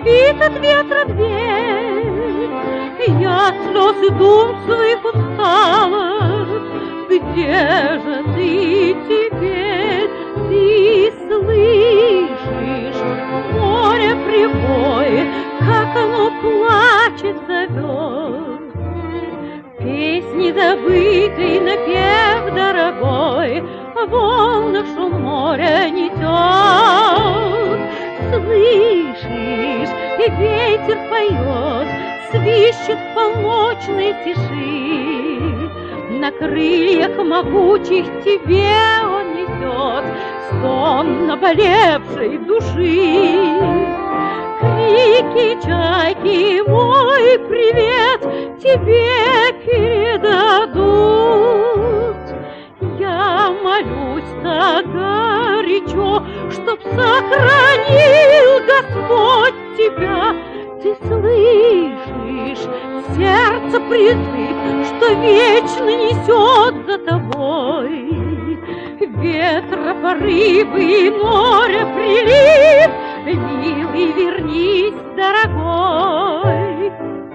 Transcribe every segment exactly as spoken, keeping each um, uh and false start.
скрипит от ветра дверь. Я от слез и дум своих устала. Где же ты теперь? Ты слышишь море прибой, как оно плачет, зовет. Песни забытый напев дорогой, волны шум моря несет. Слышишь, и ветер поет, свищет в полночной тиши. На крыльях могучих тебе он несет стон наболевшей души. Крики чайки мой привет тебе передадут. Я молюсь так горячо, чтоб сохранил Господь тебя. Ты слышишь сердце призыв, что вечно несет за тобой. Ветра порывы и море прилив, милый, вернись, дорогой.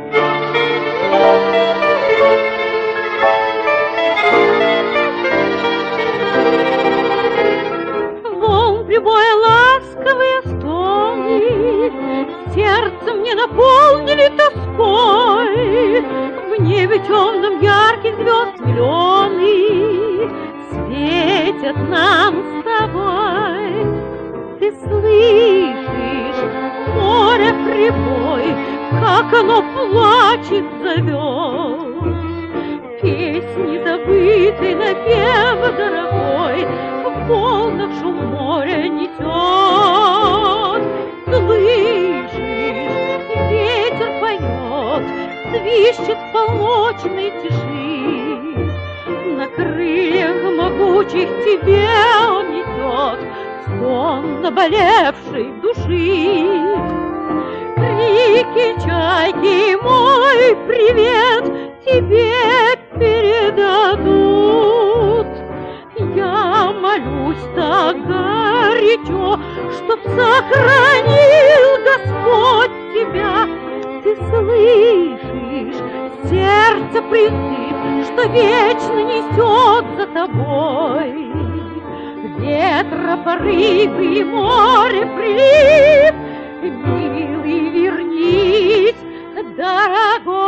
Волн прибоя ласковые стоны сердце мне наполнили тоской. В небе темном ярких звезд миллионы светят нам с тобой. Ты слышишь море прибой, как оно плачет, зовет. Песни забытый напев дорогой, в волнах шум моря несет. Слышишь, ветер поет, свищет в полночной тиши. На крыльях могучих тебе он несет стон наболевшей души. Крики чайки мой привет тебе передадут. Я молюсь так горячо, чтоб сохранил Господь тебя. Ты слышишь сердце призыв, что вечно несет за тобой. Ветра порывы и море прилив, милый, вернись, дорогой.